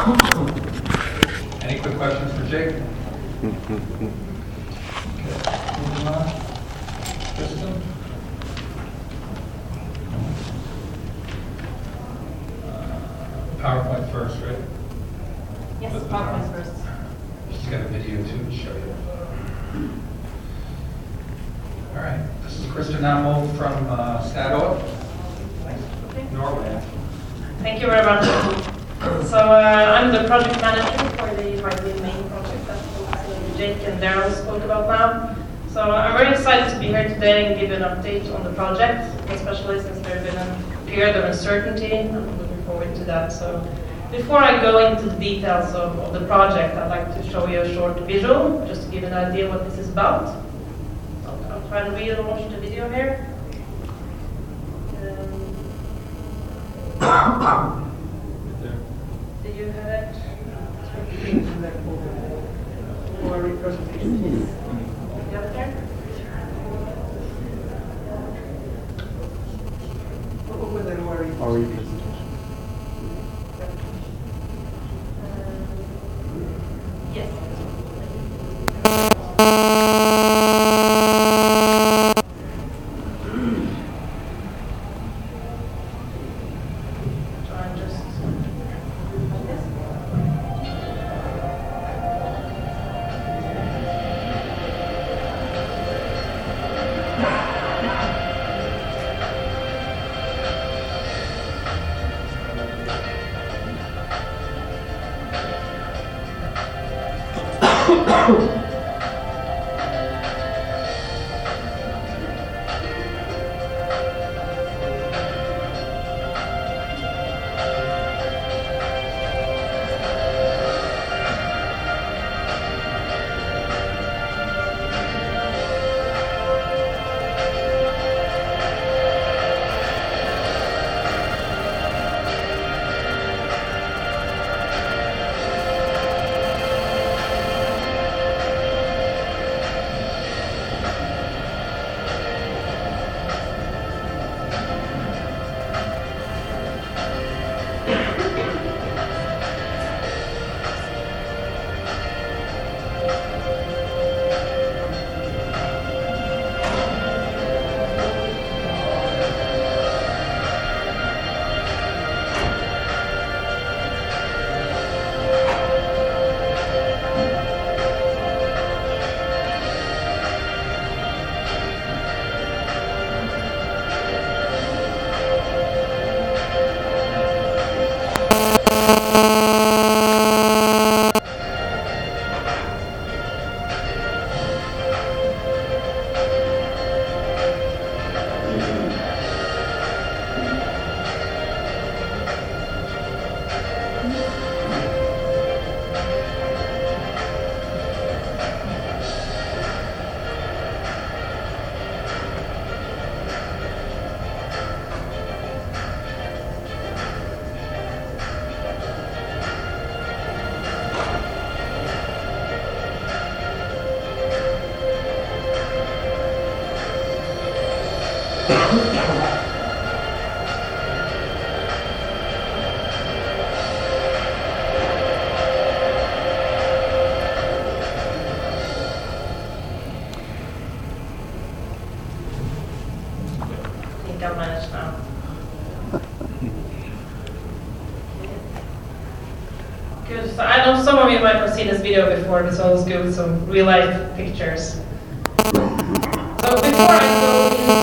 Any quick questions for Jake? Okay, moving on. Kristen? PowerPoint first, right? Yes, PowerPoint first. She's got a video too to show you. All right, this is Kristen Ammo from Statoil, Norway. Thank you very much. So I'm the project manager for the Hywind main project that Jake and Daryl spoke about now. So I'm very excited to be here today and give you an update on the project, especially since there's been a period of uncertainty. I'm looking forward to that. So before I go into the details of the project, I'd like to show you a short visual, just to give an idea what this is about. I'll try to read and watch the video here. Do you have it? Or presentation, please. You have it there? Yes. I'll manage now. Good. So I know some of you might have seen this video before, but it's always good with some real life pictures. So before I go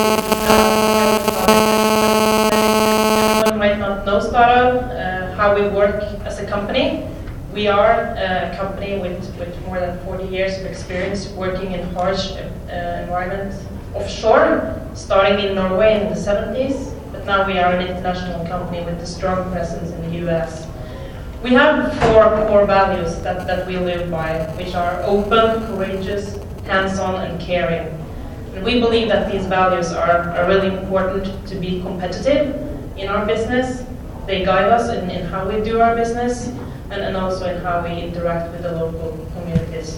into everyone might not know Statoil, how we work as a company. We are a company with more than 40 years of experience working in harsh environments offshore, starting in Norway in the 70s, but now we are an international company with a strong presence in the US. We have 4 core values that we live by, which are open, courageous, hands-on, and caring. And we believe that these values are really important to be competitive in our business. They guide us in how we do our business and also in how we interact with the local communities.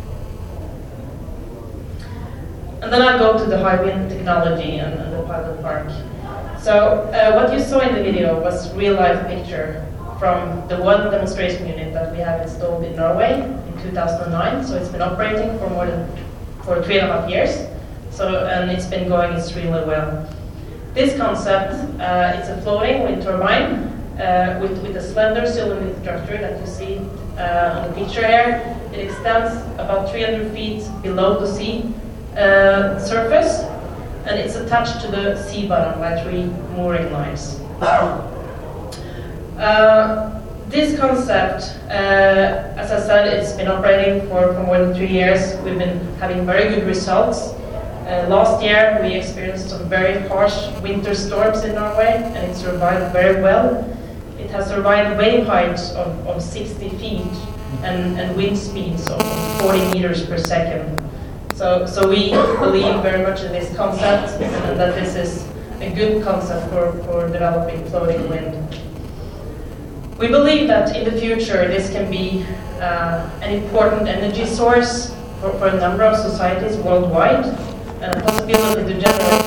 And then I'll go to the Hywind technology and the pilot park. So what you saw in the video was real-life picture from the one demonstration unit that we have installed in Norway in 2009. So it's been operating for 3.5 years. And it's been going extremely well. This concept, it's a floating wind turbine with a slender cylinder structure that you see on the picture here. It extends about 300 feet below the sea surface, and it's attached to the sea bottom by 3 mooring lines. This concept, as I said, it's been operating for more than 3 years. We've been having very good results. Last year we experienced some very harsh winter storms in Norway, and it survived very well. It has survived wave heights of 60 feet and wind speeds of 40 meters per second. So we believe very much in this concept, and that this is a good concept for developing floating wind. We believe that in the future this can be an important energy source for a number of societies worldwide, and a possibility to generate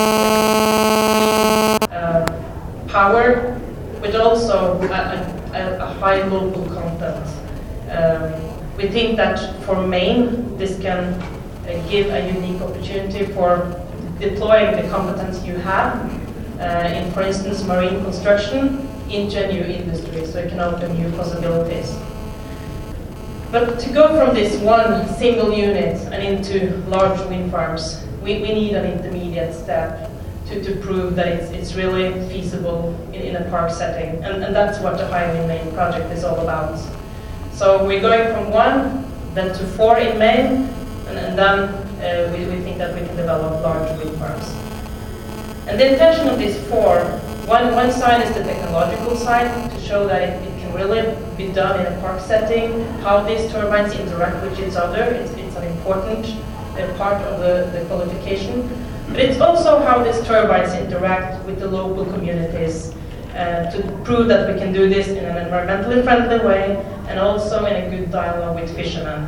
power, but also a high local content. We think that for Maine, this can give a unique opportunity for deploying the competence you have in, for instance, marine construction into a new industry, so it can open new possibilities. But to go from this one single unit and into large wind farms, we need an intermediate step to prove that it's really feasible in a park setting, and that's what the HyWind Maine project is all about. So we're going from 1, then to 4 in Maine, and then we think that we can develop large wind farms. And the intention of these 4, one side is the technological side, to show that it can really be done in a park setting, how these turbines interact with each other. It's an important part of the qualification. But it's also how these turbines interact with the local communities to prove that we can do this in an environmentally friendly way, and also in a good dialogue with fishermen.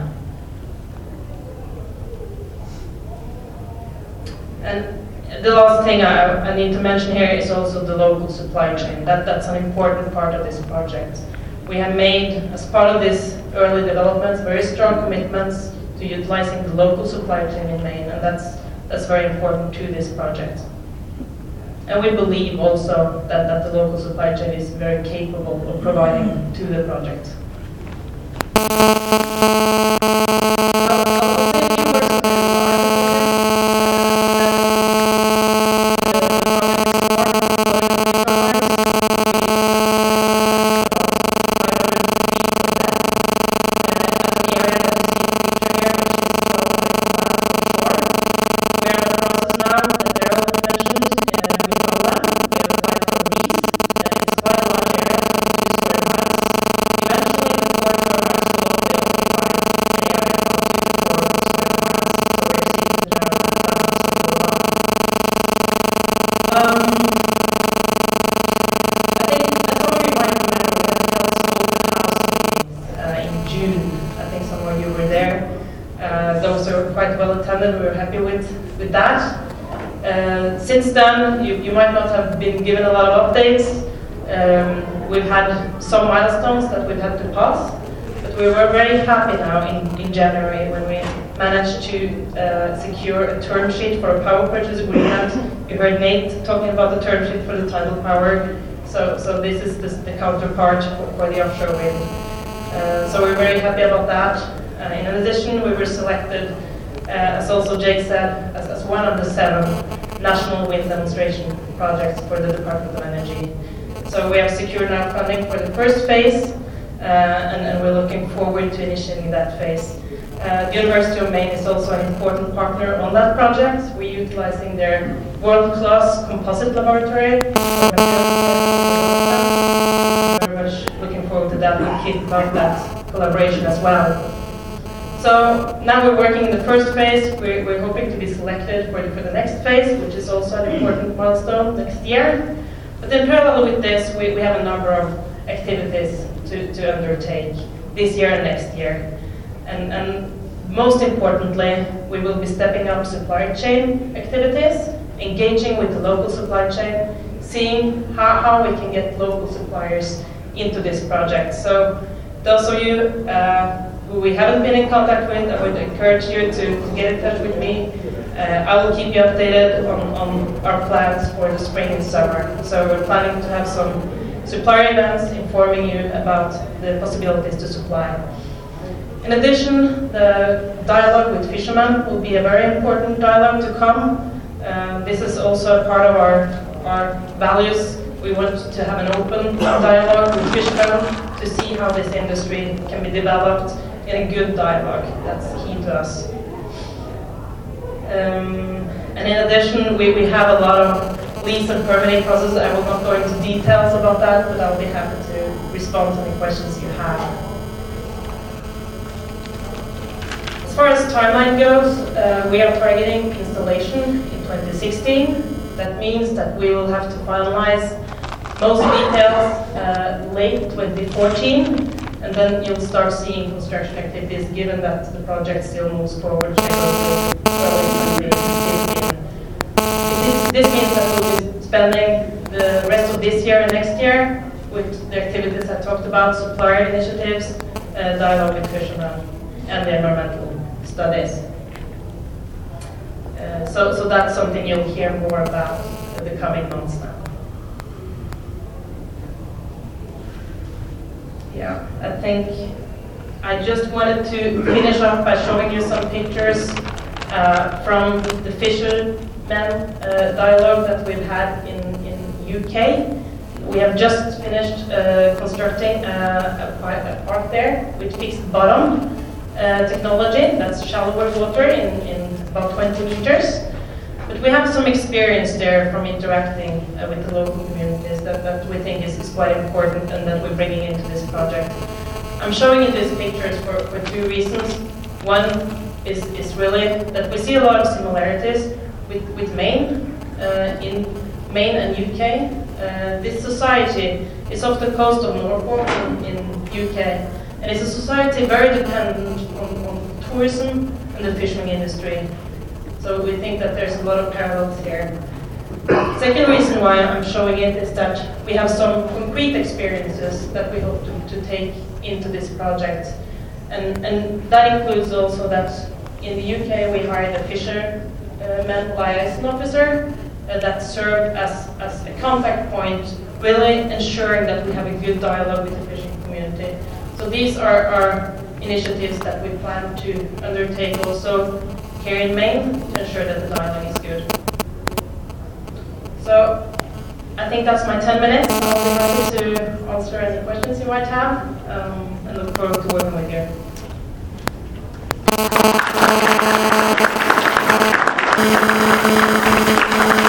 And the last thing I need to mention here is also the local supply chain. That's an important part of this project. We have made, as part of this early developments, very strong commitments to utilizing the local supply chain in Maine, and that's very important to this project. And we believe also that the local supply chain is very capable of providing to the project. We were happy with that. Since then, you might not have been given a lot of updates. We've had some milestones that we've had to pass, but we were very happy now in January when we managed to secure a term sheet for a power purchase agreement. You heard Nate talking about the term sheet for the tidal power, so this is the counterpart for the offshore wind. So we're very happy about that. In addition, we were selected, as also Jake said, as one of the 7 national wind demonstration projects for the Department of Energy. So we have secured now funding for the first phase, and we're looking forward to initiating that phase. The University of Maine is also an important partner on that project. We're utilizing their world-class composite laboratory. We're very much looking forward to that and keep up that collaboration as well. So now we're working in the first phase. We're hoping to be selected for the next phase, which is also an important milestone next year. But in parallel with this, we have a number of activities to undertake this year and next year. And most importantly, we will be stepping up supply chain activities, engaging with the local supply chain, seeing how we can get local suppliers into this project. So those of you who we haven't been in contact with, I would encourage you to get in touch with me. I will keep you updated on our plans for the spring and summer. So we're planning to have some supplier events informing you about the possibilities to supply. In addition, the dialogue with fishermen will be a very important dialogue to come. This is also a part of our values. We want to have an open dialogue with fishermen to see how this industry can be developed in a good dialogue. That's key to us. And in addition, we have a lot of lease and permitting processes. I will not go into details about that, but I'll be happy to respond to any questions you have. As far as timeline goes, we are targeting installation in 2016. That means that we will have to finalize most details late 2014, and then you'll start seeing construction activities given that the project still moves forward. This means that we'll be spending the rest of this year and next year with the activities I talked about, supplier initiatives, dialogue with fishermen, and the environmental studies. So that's something you'll hear more about in the coming months now. Yeah, I think I just wanted to finish off by showing you some pictures from the fishermen dialogue that we've had in UK. We have just finished constructing a park there with fixed bottom technology. That's shallower water in about 20 meters. But we have some experience there from interacting with the local communities that we think is quite important and that we're bringing into this project. I'm showing you these pictures for two reasons. One is really that we see a lot of similarities with Maine. In Maine and UK, this society is off the coast of Norfolk in UK, and it's a society very dependent on tourism and the fishing industry. So we think that there's a lot of parallels here. Second reason why I'm showing it is that we have some concrete experiences that we hope to take into this project. And that includes also that in the UK we hired a fisherman liaison officer that served as a contact point, really ensuring that we have a good dialogue with the fishing community. So these are our initiatives that we plan to undertake also here in Maine to ensure that the dialogue is good. So I think that's my 10 minutes. I'll be happy to answer any questions you might have and look forward to working with you.